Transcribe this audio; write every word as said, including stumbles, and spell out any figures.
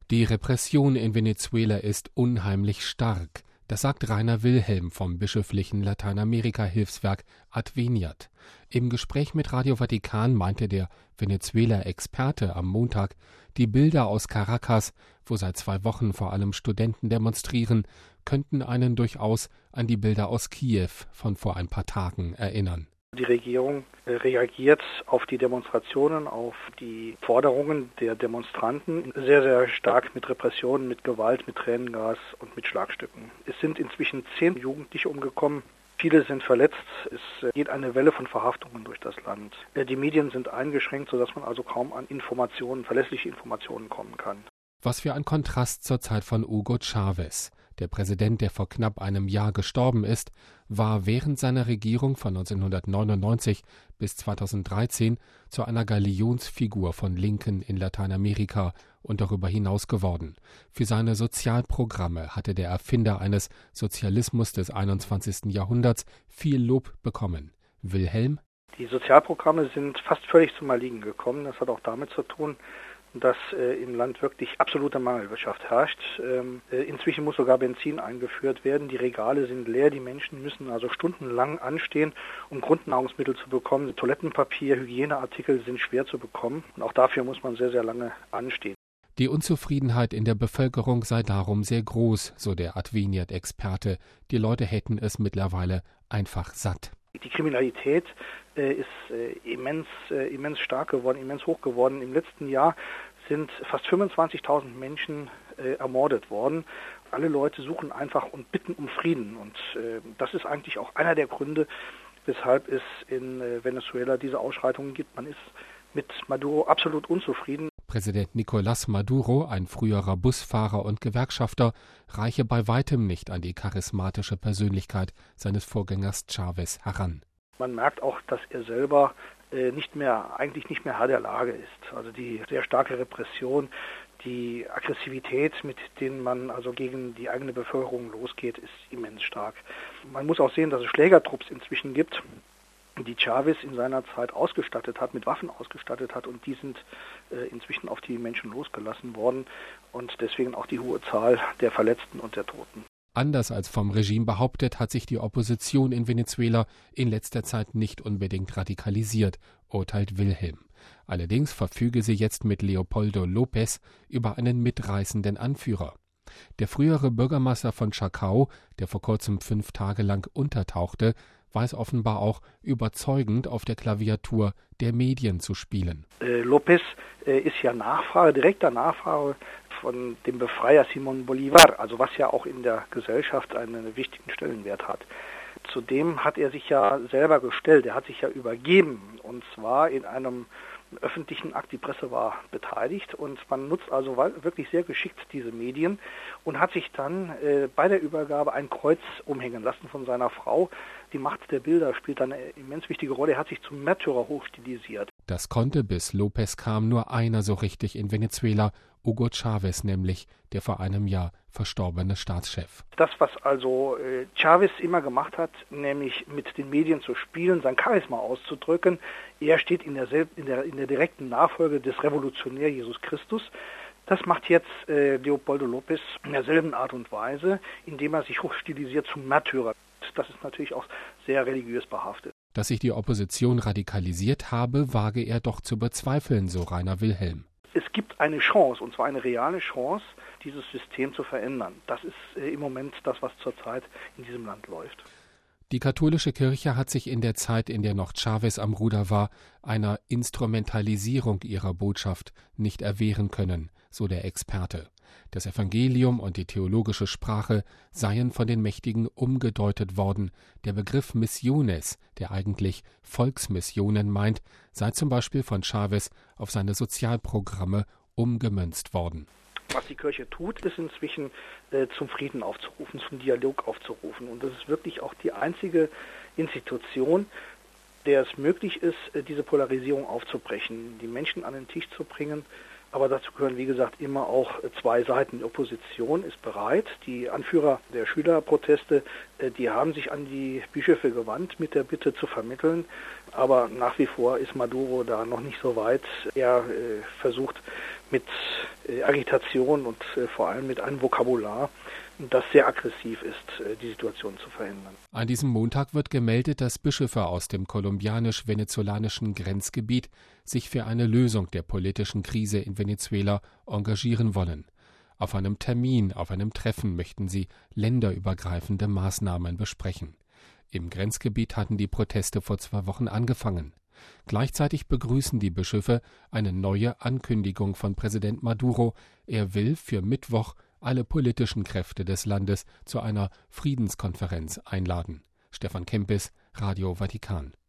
Die Repression in Venezuela ist unheimlich stark. Das sagt Rainer Wilhelm vom bischöflichen Lateinamerika-Hilfswerk Adveniat. Im Gespräch mit Radio Vatikan meinte der Venezuela-Experte am Montag, die Bilder aus Caracas, wo seit zwei Wochen vor allem Studenten demonstrieren, könnten einen durchaus an die Bilder aus Kiew von vor ein paar Tagen erinnern. Die Regierung reagiert auf die Demonstrationen, auf die Forderungen der Demonstranten sehr, sehr stark mit Repressionen, mit Gewalt, mit Tränengas und mit Schlagstücken. Es sind inzwischen zehn Jugendliche umgekommen. Viele sind verletzt. Es geht eine Welle von Verhaftungen durch das Land. Die Medien sind eingeschränkt, sodass man also kaum an Informationen, verlässliche Informationen kommen kann. Was für ein Kontrast zur Zeit von Hugo Chávez. Der Präsident, der vor knapp einem Jahr gestorben ist, war während seiner Regierung von neunzehnhundertneunundneunzig bis zweitausenddreizehn zu einer Galionsfigur von Linken in Lateinamerika und darüber hinaus geworden. Für seine Sozialprogramme hatte der Erfinder eines Sozialismus des einundzwanzigsten Jahrhunderts viel Lob bekommen. Wilhelm? Die Sozialprogramme sind fast völlig zum Erliegen gekommen. Das hat auch damit zu tun, dass äh, im Land wirklich absolute Mangelwirtschaft herrscht. Ähm, äh, inzwischen muss sogar Benzin eingeführt werden. Die Regale sind leer. Die Menschen müssen also stundenlang anstehen, um Grundnahrungsmittel zu bekommen. Toilettenpapier, Hygieneartikel sind schwer zu bekommen. Und auch dafür muss man sehr, sehr lange anstehen. Die Unzufriedenheit in der Bevölkerung sei darum sehr groß, so der Adveniat-Experte. Die Leute hätten es mittlerweile einfach satt. Die Kriminalität äh, ist äh, immens, äh, immens stark geworden, immens hoch geworden. Im letzten Jahr sind fast fünfundzwanzigtausend Menschen äh, ermordet worden. Alle Leute suchen einfach und bitten um Frieden. Und äh, das ist eigentlich auch einer der Gründe, weshalb es in äh, Venezuela diese Ausschreitungen gibt. Man ist mit Maduro absolut unzufrieden. Präsident Nicolás Maduro, ein früherer Busfahrer und Gewerkschafter, reiche bei weitem nicht an die charismatische Persönlichkeit seines Vorgängers Chávez heran. Man merkt auch, dass er selber äh, nicht mehr, eigentlich nicht mehr Herr der Lage ist. Also die sehr starke Repression, die Aggressivität, mit denen man also gegen die eigene Bevölkerung losgeht, ist immens stark. Man muss auch sehen, dass es Schlägertrupps inzwischen gibt, die Chávez in seiner Zeit ausgestattet hat, mit Waffen ausgestattet hat, und die sind äh, inzwischen auf die Menschen losgelassen worden und deswegen auch die hohe Zahl der Verletzten und der Toten. Anders als vom Regime behauptet, hat sich die Opposition in Venezuela in letzter Zeit nicht unbedingt radikalisiert, urteilt Wilhelm. Allerdings verfüge sie jetzt mit Leopoldo López über einen mitreißenden Anführer. Der frühere Bürgermeister von Chacao, der vor kurzem fünf Tage lang untertauchte, weiß offenbar auch überzeugend auf der Klaviatur der Medien zu spielen. Äh, López äh, ist ja Nachfahre, direkter Nachfahre von dem Befreier Simón Bolívar, also was ja auch in der Gesellschaft einen wichtigen Stellenwert hat. Zudem hat er sich ja selber gestellt, er hat sich ja übergeben, und zwar in einem öffentlichen Akt. Die Presse war beteiligt und man nutzt also wirklich sehr geschickt diese Medien und hat sich dann äh, bei der Übergabe ein Kreuz umhängen lassen von seiner Frau. Die Macht der Bilder spielt eine immens wichtige Rolle. Er hat sich zum Märtyrer hochstilisiert. Das konnte, bis López kam, nur einer so richtig in Venezuela, Hugo Chávez nämlich, der vor einem Jahr verstorbene Staatschef. Das, was also äh, Chávez immer gemacht hat, nämlich mit den Medien zu spielen, sein Charisma auszudrücken, er steht in der, in der, in der direkten Nachfolge des Revolutionär Jesus Christus. Das macht jetzt äh, Leopoldo López in derselben Art und Weise, indem er sich hochstilisiert zum Märtyrer. Das ist natürlich auch sehr religiös behaftet. Dass sich die Opposition radikalisiert habe, wage er doch zu bezweifeln, so Rainer Wilhelm. Es gibt eine Chance, und zwar eine reale Chance, dieses System zu verändern. Das ist äh, im Moment das, was zurzeit in diesem Land läuft. Die katholische Kirche hat sich in der Zeit, in der noch Chávez am Ruder war, einer Instrumentalisierung ihrer Botschaft nicht erwehren können, so der Experte. Das Evangelium und die theologische Sprache seien von den Mächtigen umgedeutet worden. Der Begriff Misiones, der eigentlich Volksmissionen meint, sei zum Beispiel von Chávez auf seine Sozialprogramme umgemünzt worden. Was die Kirche tut, ist inzwischen äh, zum Frieden aufzurufen, zum Dialog aufzurufen. Und das ist wirklich auch die einzige Institution, der es möglich ist, äh, diese Polarisierung aufzubrechen, die Menschen an den Tisch zu bringen. Aber dazu gehören, wie gesagt, immer auch äh, zwei Seiten. Die Opposition ist bereit. Die Anführer der Schülerproteste, äh, die haben sich an die Bischöfe gewandt mit der Bitte zu vermitteln. Aber nach wie vor ist Maduro da noch nicht so weit. Er äh, versucht mit äh, Agitation und äh, vor allem mit einem Vokabular, das sehr aggressiv ist, äh, die Situation zu verändern. An diesem Montag wird gemeldet, dass Bischöfe aus dem kolumbianisch-venezolanischen Grenzgebiet sich für eine Lösung der politischen Krise in Venezuela engagieren wollen. Auf einem Termin, auf einem Treffen möchten sie länderübergreifende Maßnahmen besprechen. Im Grenzgebiet hatten die Proteste vor zwei Wochen angefangen. Gleichzeitig begrüßen die Bischöfe eine neue Ankündigung von Präsident Maduro. Er will für Mittwoch alle politischen Kräfte des Landes zu einer Friedenskonferenz einladen. Stefan Kempis, Radio Vatikan.